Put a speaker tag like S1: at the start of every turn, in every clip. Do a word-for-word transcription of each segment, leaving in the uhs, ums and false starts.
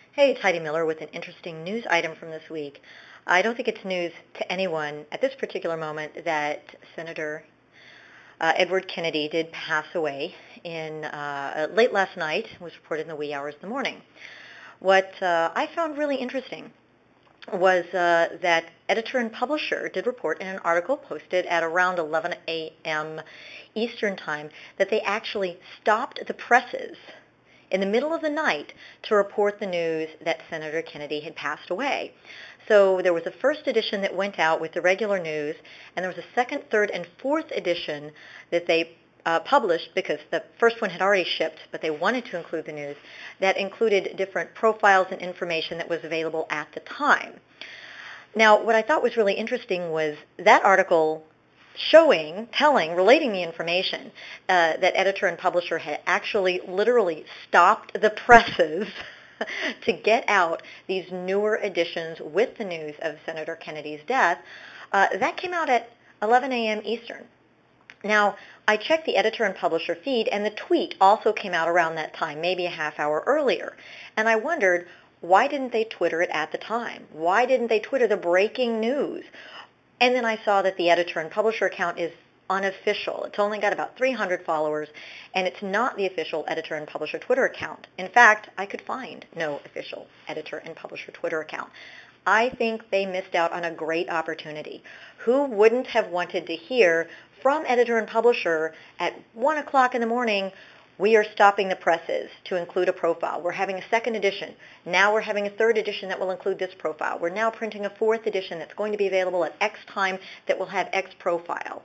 S1: Hey, it's Heidi Miller with an interesting news item from this week. I don't think it's news to anyone at this particular moment that Senator uh, Edward Kennedy did pass away in uh, late last night. It was reported in the wee hours of the morning. What uh, I found really interesting was uh, that editor and publisher did report in an article posted at around eleven a.m. Eastern Time that they actually stopped the presses in the middle of the night to report the news that Senator Kennedy had passed away. So there was a first edition that went out with the regular news, and there was a second, third, and fourth edition that they uh, published because the first one had already shipped, but they wanted to include the news, that included different profiles and information that was available at the time. Now, what I thought was really interesting was that article showing, telling, relating the information uh, that editor and publisher had actually literally stopped the presses to get out these newer editions with the news of Senator Kennedy's death. Uh, that came out at eleven a.m. Eastern. Now, I checked the editor and publisher feed, and the tweet also came out around that time, maybe a half hour earlier. And I wondered, why didn't they Twitter it at the time? Why didn't they Twitter the breaking news? And then I saw that the editor and publisher account is unofficial. It's only got about three hundred followers, and it's not the official editor and publisher Twitter account. In fact, I could find no official editor and publisher Twitter account. I think they missed out on a great opportunity. Who wouldn't have wanted to hear from editor and publisher at one o'clock in the morning, we are stopping the presses to include a profile. We're having a second edition. Now we're having a third edition that will include this profile. We're now printing a fourth edition that's going to be available at X time that will have X profile.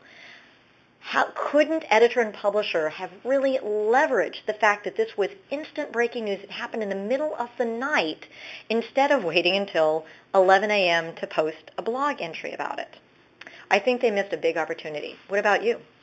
S1: How couldn't editor and publisher have really leveraged the fact that this was instant breaking news that happened in the middle of the night instead of waiting until eleven a.m. to post a blog entry about it? I think they missed a big opportunity. What about you?